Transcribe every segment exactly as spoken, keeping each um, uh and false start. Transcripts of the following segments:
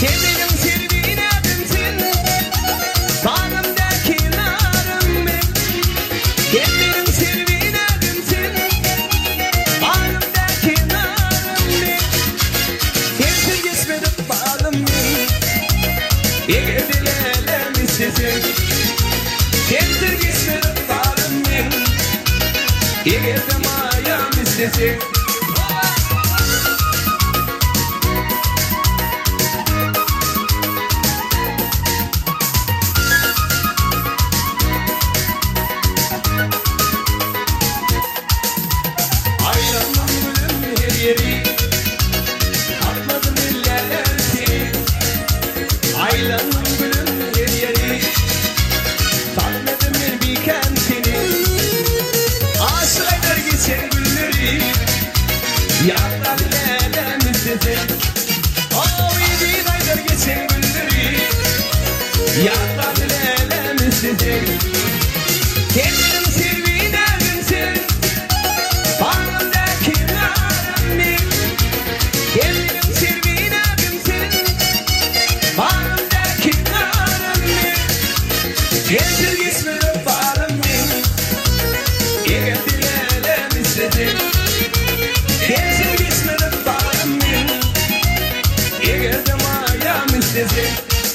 Sevdiğim sevdiğine dönsün, bağrımdaki narım ben. Sevdiğim sevdiğine dönsün, bağrımdaki narım ben. Sensiz geçmedim bağrım ben, eğer dilelem istesin. Sensiz geçmedim bağrım ben, eğer de mayam istesin. Yeri atmadım iller seni, aylanın gülüm her yeri tatmadım bir kentini. Asraylar geçen gülleri yarlar lelem istedim. Oh yedi aylar geçen gülleri yarlar lelem istedim. Kendim sevdiğine dönsün, bağrımdaki narım ben. Kendim sevdiğine dönsün, bağrımdaki narım ben. Sensiz geçmedim bağrım ben, eğer dilelem istedim. Sensiz geçmedim bağrım ben, eğer de mayam istedim.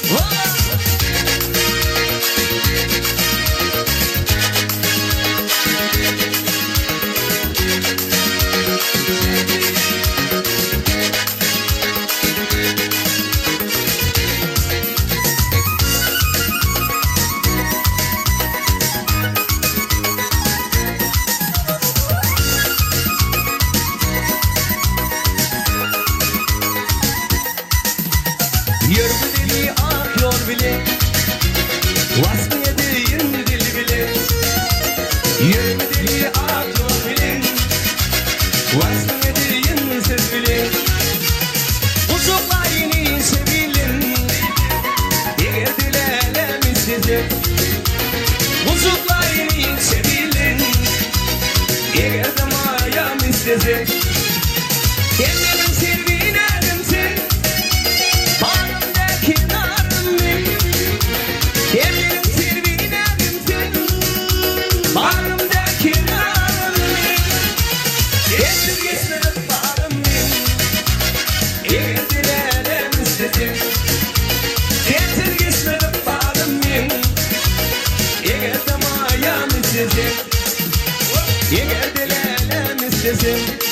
Yürü deli akıyor bile, vasfiyediğin dil bile. Yürü deli akıyor bile, vasfiyediğin söz bile. Uzaklayını sevilin, eğer dilelem istedim. Uzaklayını sevilin, eğer de mayam istedim. Kendimin sevdiğine dönsün, bağrımdaki narım ben. Kendimin sevdiğine dönsün, bağrımdaki narım ben. Sensiz geçmedim bağrım ben, eğer dilelem istedim. Sensiz geçmedim bağrım ben, eğer de mayam istedim. Eğer dilelem istedim.